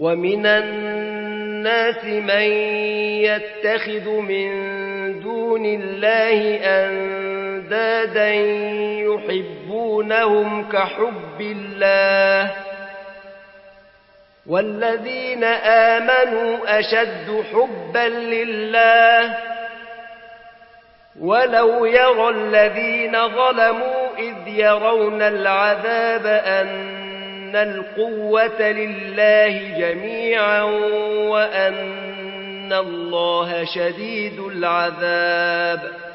ومن الناس من يتخذ من دون الله أندادا يحبونهم كحب الله والذين آمنوا أشد حبا لله ولو يرى الذين ظلموا إذ يرون العذاب أن القوة لله جميعا وأن الله شديد العذاب